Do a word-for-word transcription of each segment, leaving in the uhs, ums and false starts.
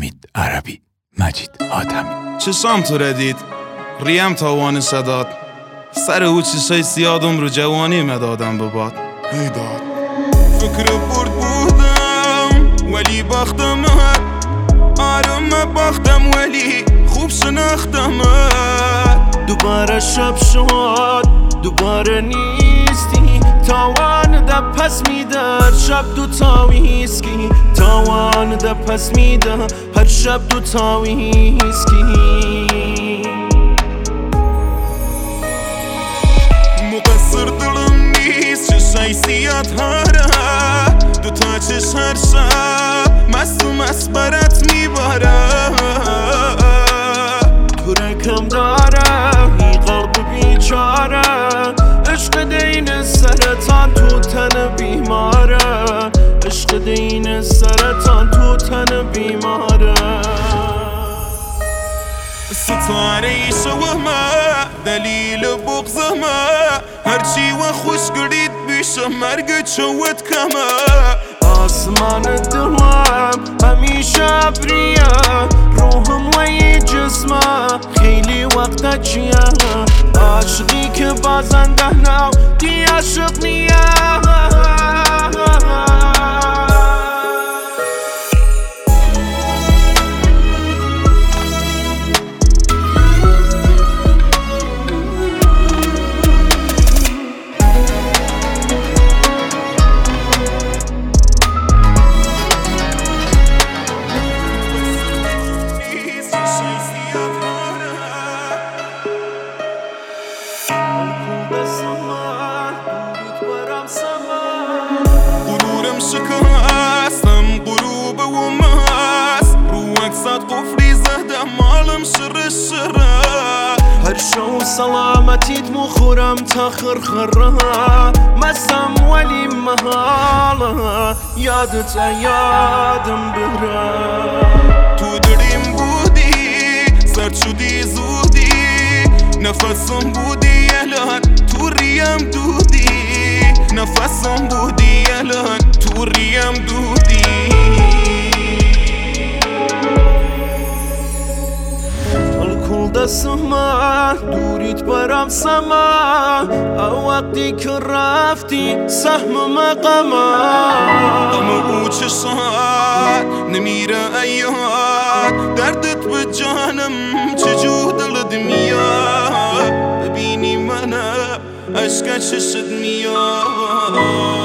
حمید عربی، مجید حاتمی. چشام تو ردید، ریم تاوان صداد، سر او چشای سیادم رو جوانی مدادم بباد. هیداد فکر برد بودم ولی باختم، آرام باختم ولی خوب شناختم. دوباره شب شد، دوباره نیستی، تاوان ده پس میده هر شب دو تا ویسکی، تاوان ده پس میده هر شب دو تا ویسکی. مقصر دلم نیست چشای سیاد هاره، دو تا چش هر شب مست و مست برات میباره. تو رکم داره ای قلب بیچاره، عشق دین سرطان تو تن بیماره، عشق دین سرطان تو تن بیماره. ستاره شوامه دلیل بغضمه، هرچی و خوش گرید بیشه مرگ چوت کمه. آسمان دلم همیشه ابریه، روحم و یه جسمه خیلی وقت چیه، عاشقی که بازنده نو دی عاشق نیه. غرورم شکستم غروب و مست، رو اکسات قفلی زده مالم شر شره. هر شو سلامتیت مخورم تا خرخره، مستم ولی محاله یادت یادم بره. تو دریم بودی سرد شدی زودی، نفسم بودی الان تو ریم دودی، نفسم بودی الان تو ریم دودی. الکل دستمه دوریت برام سما، او وقتی که رفتی سهم مقامه. غم او چشات نمیره ایاد، دردت به جانم چجور دلت میاد. ببینی منم عشق چشت میاد.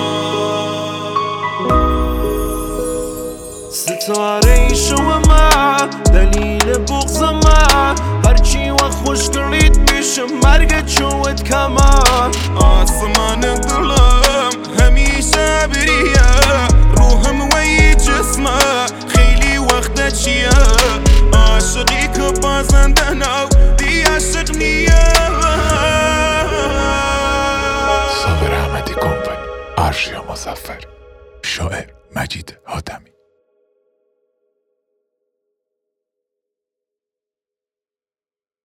ستاره شوامه دلیل بغضمه، هرچی و خوش گرید بیشه مرگ چوت کمه. آسمان دلم همیشه بریه، روحم و یه جسمه خیلی وقت چیه، عاشقی که بازنده نو دی عاشق نیه. صابر احمدی کمپانی، عرشیا مظفر. شاعر مجید حاتمی.